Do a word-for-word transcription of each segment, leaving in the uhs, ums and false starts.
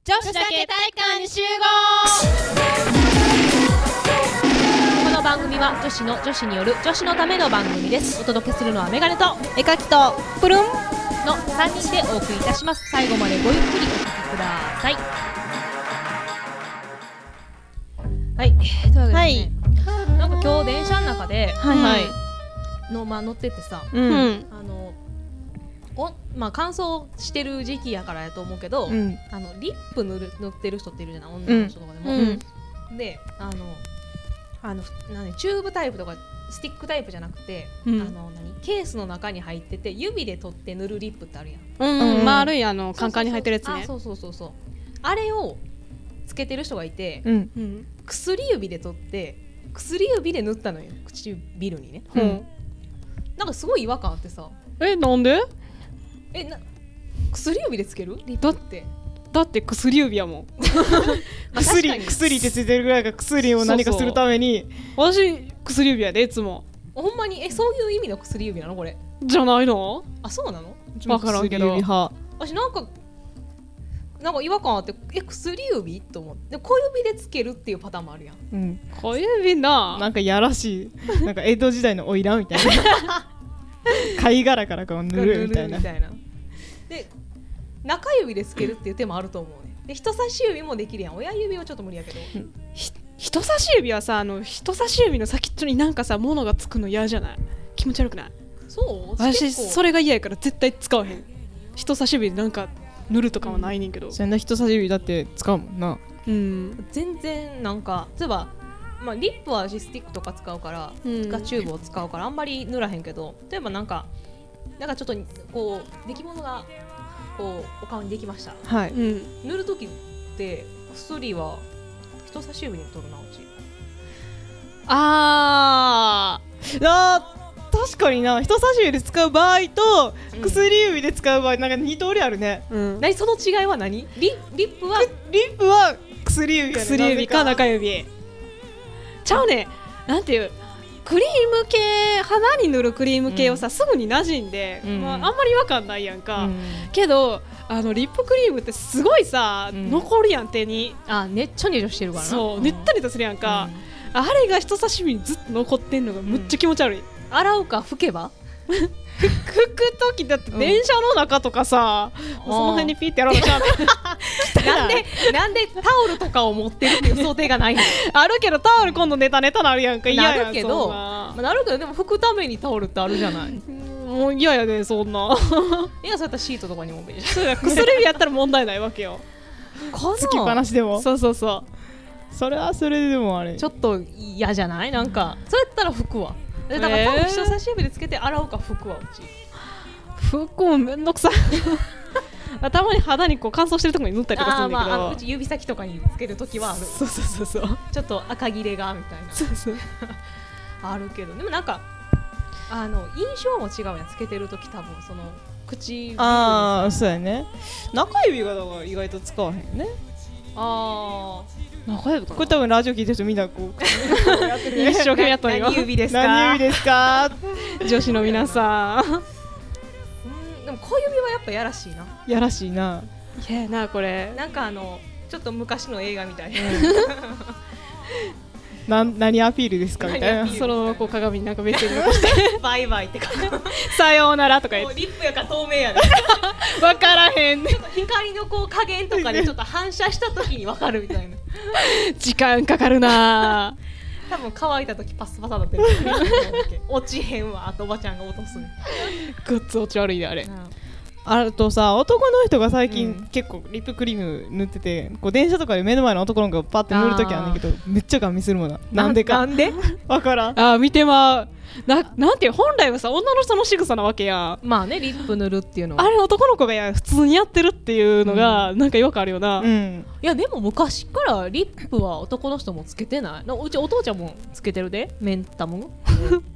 女子だけ体育館に集合。この番組は女子の女子による女子のための番組です。お届けするのはメガネと絵描きとプルンのさんにんでお送りいたします。最後までごゆっくりお聞きください。はい、というわけでね、はい、なんか今日電車の中で、 はいはいの、まあ、乗っててさ、 うん、 あのお、まあ、乾燥してる時期やからやと思うけど、うん、あのリップ塗る塗ってる人っているじゃない、女の人とかでも、うんうん、であのあの何チューブタイプとかスティックタイプじゃなくて、うん、あの何ケースの中に入ってて指で取って塗るリップってあるやん、 うんうん、丸いあのカンカンに入ってるやつね。 そうそうそうそう、あれをつけてる人がいて、 うんうん、 薬指で取って薬指で塗ったのよ、唇にね、 うん、なんかすごい違和感あってさ。 え、なんで？ え、な薬指でつけるリップって？ だって薬指やもん薬, 薬ってついてるぐらいが薬を何かするために。そうそう、私薬指やでいつも。 ほんまに？え、そういう意味の薬指なのこれ？ じゃないの？ あ、そうなの？ 分からんけど、 私なんかなんか違和感あって、え、薬指と思って。で小指でつけるっていうパターンもあるやん、 うん、小指な、なんかやらしいなんか江戸時代の花魁みたいな貝殻からこう塗るみたいなで中指でつけるっていう手もあると思うね。で人差し指もできるやん。親指はちょっと無理やけど、うん、 人差し指はさ、あの人差し指の先っちょになんかさ物がつくの嫌じゃない？気持ち悪くない？ そう？ 私それが嫌やから絶対使わへん。人差し指でなんか塗るとかはないねんけど、うん、そんな人差し指だって使うもんな。 うん、全然なんか例えば、まあ、リップは私スティックとか使うから、うん、がチューブを使うからあんまり塗らへんけど、例えばなんかなんかちょっとこう出来物がこうお顔にできました、 はい、うん、 塗るときって薬は人差し指に取るなうち。 あーあー確かにな、人差し指で使う場合と薬指で使う場合、なんか二通りあるね、 うん、何その違いは何？ リ, リップはリップは薬指やね、薬指か中指ちゃうね。なんていうクリーム系、肌に塗るクリーム系をさ、うん、すぐに馴染んで、うんまあ、あんまり違和感ないやんか、うん、けどあのリップクリームってすごいさ、うん、残るやん手に。 あ、ねっちょねっちょしてるからな。 そう、ねったりとするやんか、うん、あれが人差し指にずっと残ってんのがむっちゃ気持ち悪い、うん、 洗うか拭けば拭くときだって電車の中とかさ、うん、その辺にピッてやらなきゃなんでなんでタオルとかを持ってるっていう想定がないの？ あるけどタオル今度ネタネタなるやんか。嫌やん。 なるけど、まあ、なるけどでも拭くためにタオルってあるじゃない。 もう嫌やねそんな。 いや、そうやったらシートとかにもいいじゃん。 そうや、薬指やったら問題ないわけよ。つきっぱなしでも。そうそうそう。それはそれでもあれ。 ちょっと嫌じゃない？なんかそうやったら拭くわ。だから多分人差し指でつけて洗うか拭くわうち。 拭くもめんどくさい。たまに肌にこう乾燥してるところに塗ったりとかするんだけど、あ、まあ、 うち指先とかにつけるときはある。 そうそうそうそう。 ちょっと赤切れがみたいな。 そうそうあるけど、でもなんかあの印象も違うやん。つけてるとき多分その口。 ああ、そうやね。中指がだから意外と使わへんね。 ああ、 中指かな。これ多分ラジオ聞いてる人みんなこうやってるね。一生懸命やったのよ。 何指ですか？ 何指ですか？女子の皆さん。 うん、でも小指はやっぱやらしいな。 やらしいな。いやなこれ。 なんかあのちょっと昔の映画みたいな。 な何アピールですかみたいな。そのこう鏡になんかメッセージ残してバイバイってかさようならとか言って。 リップやから透明やね。 分からへんね。 ちょっと光のこう加減とかでちょっと反射した時に分かるみたいな。 時間かかるな。 多分乾いた時パスパサだってる。落ちへんわ。あとおばちゃんが落とす。 グッズ落ち悪いであれ。うん、あとさ、男の人が最近、うん、結構リップクリーム塗ってて、こう電車とかで目の前の男の子がパッて塗るときあるんだけど、めっちゃガン見するもんな。なんでか。 なんで？ わからん。あー見てまう。な, なんていう本来はさ女の人の仕草なわけや。 まあね、リップ塗るっていうのはあれ男の子がや普通にやってるっていうのが、うん、なんかよくあるよな、うん、 いやでも昔からリップは男の人もつけてない。うちお父ちゃんもつけてるで、メンタム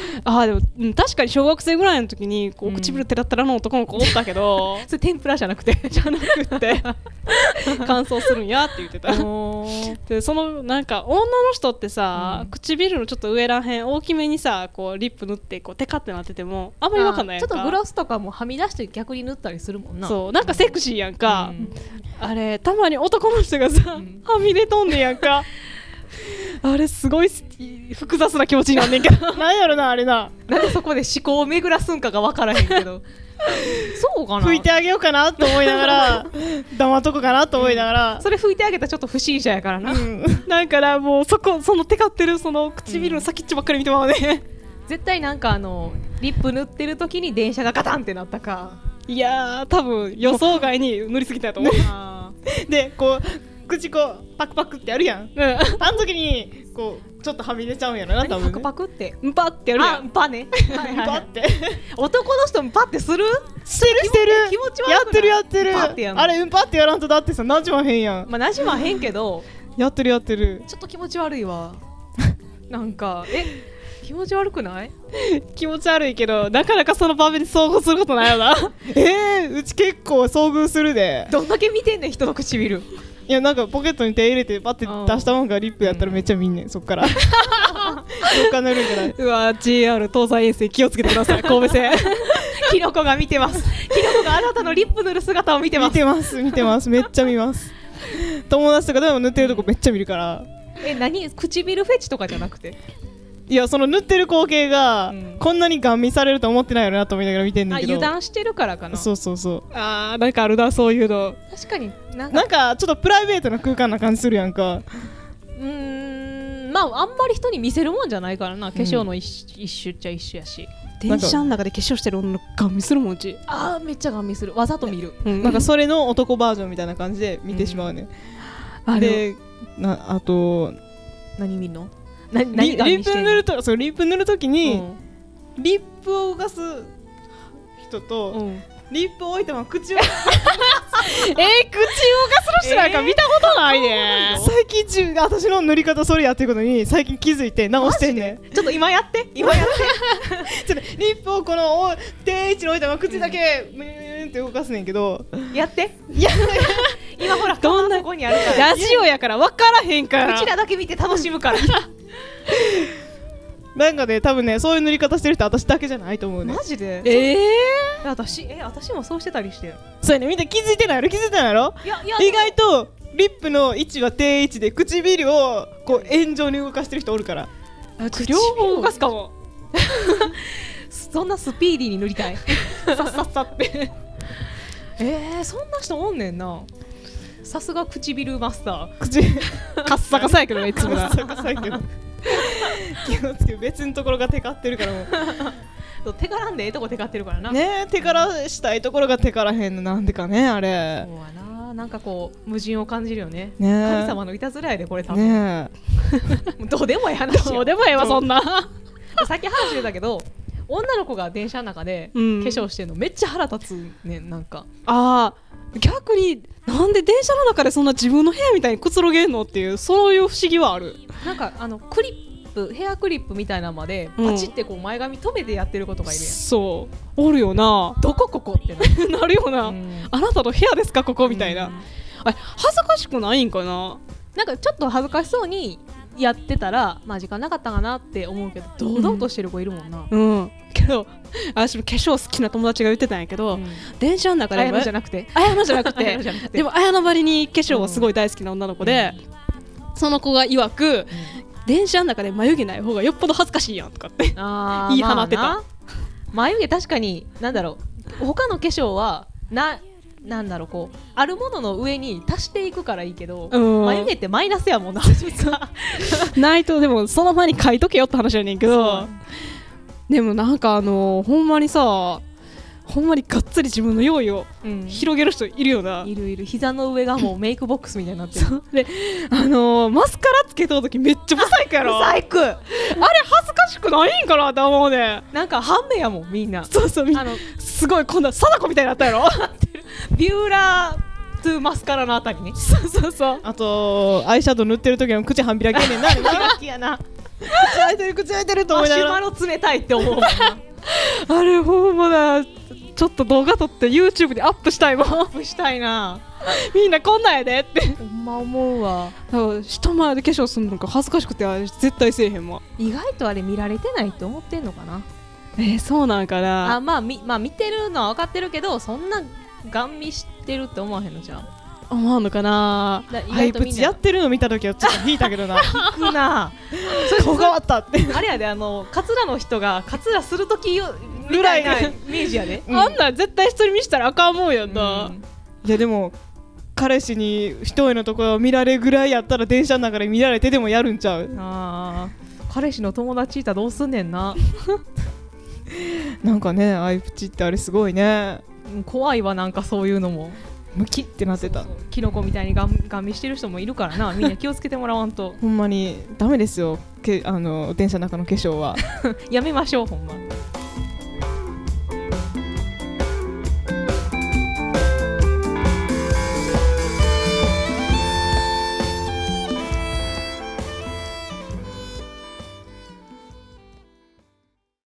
あでも、うん、確かに小学生ぐらいの時にこう唇テラテラの男の子おったけど、 うん、それ天ぷらじゃなくてじゃなくて乾燥するんやって言ってたでそのなんか女の人ってさ、うん、唇のちょっと上らへん大きめにさこうリップ塗ってこうテカってなっててもあんまり分かんないやんか。 ちょっとグロスとかもはみ出して逆に塗ったりするもんな。 そうなんかセクシーやんか、うん、あれたまに男の人がさ、うん、はみ出とんねやんかあれすごい複雑な気持ちになんねんけどなんやろなあれな。 なんでそこで思考を巡らすんかが分からへんけどそうかな、 拭いてあげようかなと思いながら黙っとこうかなと思いながら、 うん、それ拭いてあげたらちょっと不審者やからな、うん、 だからもうそこそのテカってるその唇の先っちょばっかり見てまうね、 うん、絶対なんかあのリップ塗ってる時に電車がガタンってなったか。 いやー多分予想外に塗りすぎたと思うでこう口こうパクパクってやるやん、うん、あの時にこうちょっとはみ出ちゃうんやろな多分、ね、 パクパクってんぱってやるやん。 あんぱねはいはい、はい、んぱって男の人んぱってするしてるしてる気持ち悪くない？ やってるやってるってやんあれうんぱってやらんとだってさなじまへんやん。 まあなじまへんけどやってるやってる。 ちょっと気持ち悪いわなんかえ気持ち悪くない？ 気持ち悪いけどなかなかその場面で遭遇することないよなえー、うち結構遭遇するで。 どんだけ見てんねん人の唇。 いやなんかポケットに手入れてパッて出したもんがリップやったらめっちゃ見んねん、うん、そっからどっか塗るんじゃない。うわ ジェイアール 東西沿線気をつけてください神戸線キノコが見てます。キノコがあなたのリップ塗る姿を見てます。 見てます見てますめっちゃ見ます友達とかでも塗ってるとこめっちゃ見るから。 え何唇フェチとかじゃなくて。 いやその塗ってる光景が、うん、こんなにガン見されると思ってないよなと思いながら見てんねんけど。 あ油断してるからかな。 そうそうそう。あーなんかあるなそういうの。 確かになんかなんかちょっとプライベートな空間な感じするやんか。 うーんまああんまり人に見せるもんじゃないからな。化粧の一種、うん、一種っちゃ一種やし。 電車の中で化粧してる女のガン見するもんうち。 あーめっちゃガン見する。わざと見る、 うん、なんかそれの男バージョンみたいな感じで見てしまうね、うん、でなあと何見んのリ, リップ塗るとそうリップ塗るときに、うん、リップを動かす人と、うん、リップを置いたまま口をえー、口を動かす人なんか見たことないね、えー、最近中私の塗り方それやってることに最近気づいて直してんねん。 ちょっと今やって今やってちょっとリップをこの定位置に置いたまま口だけムーンって動かすねんけど、 うん、やっていや今ほらどんなとこにあるからラジオやから分からへんからうちらだけ見て楽しむからなんかね多分ねそういう塗り方してる人私だけじゃないと思うね。 マジで？ えー、私え私もそうしてたりしてる。 そうやねみんな気づいてないやろ気づいてないやろ。いやいや意外とリップの位置は定位置で唇をこう円状に動かしてる人おるから。 あ両方動かすかもそんなスピーディーに塗りたいさっさっさってえー、そんな人おんねんな。さすが唇マスター。 口カッサカサやけどねいつもカッサカサやけど気をつけ別のところがテカってるからもうテカらんでええとこテカってるからな。 ねえテカらしたいところがテカらへんのなんでかねあれ。 そうやななんかこう矛盾を感じるよね。 ね神様のいたずらやでこれ多分ねどうでもええ話どうでもええわそんなさっき話してたけど女の子が電車の中で化粧してんのめっちゃ腹立つねんなんか。 あー逆になんで電車の中でそんな自分の部屋みたいにくつろげんのっていうそういう不思議はある。 なんかあのクリップヘアクリップみたいなのまでパチってこう前髪止めてやってる子とかいるやん、うん、 そうおるよな。 どこここってななるよな、うん、あなたの部屋ですかここみたいな、うん、あれ恥ずかしくないんかな。 なんかちょっと恥ずかしそうにやってたらまあ時間なかったかなって思うけど堂々としてる子いるもんな。 うん、うん、けど私も化粧好きな友達が言ってたんやけど、うん、電車の中で綾野じゃなくて綾野じゃなくてでも綾野ばりに化粧はすごい大好きな女の子で、うん、その子が曰く、うん、電車の中で眉毛ない方がよっぽど恥ずかしいやんとかってあ言い放ってた、まあ、 眉毛確かになんだろう他の化粧はななんだろうこうあるものの上に足していくからいいけど、うん、眉毛ってマイナスやもんなないとでもその場に書いとけよって話やねんけどでもなんかあのー、ほんまにさほんまにがっつり自分の用意を広げる人いるよな、 うん、いるいる膝の上がもうメイクボックスみたいになってるであのー、マスカラつけとるときめっちゃブサイクやろブサイクあれ恥ずかしくないんかなって思うね。 なんか半目やもんみんな。 そうそうあのすごい今度は貞子みたいになったやろビューラートゥマスカラのあたりね。 そうそうそうあとアイシャドウ塗ってる時の口半開けねんな開きやな口開いてる口開いてると思いながらマシュマロ冷たいって思うもんなあれほんまだ、ちょっと動画撮って YouTube でアップしたいもん。 アップしたいなみんなこんなんやでってほんま思うわ。 人前で化粧するのが恥ずかしくて絶対せえへんもん。 意外とあれ見られてないって思ってんのかな。 えー、そうなんかな。 あ、まあ、みまあ見てるのは分かってるけど、そんなガン見してるって思わへんのじゃん。 思うのかな。 ハイプチやってるの見た時はちょっと引いたけどな引くな顔変わったってあれやで、あのカツラの人がカツラするときぐらいなイメージやで、 うん、あんなん絶対人に見したらあかんもんやんな、うん、 いやでも彼氏に一重のところを見られるぐらいやったら電車の中で見られてでもやるんちゃう。 あ彼氏の友達いたらどうすんねんななんかね、アイプチってあれすごいね。 怖いわ、なんかそういうのもムキってなってた。 そうそう、キノコみたいにガンガン見してる人もいるからな。みんな気をつけてもらわんとほんまにダメですよ、けあの電車の中の化粧はやめましょうほんま。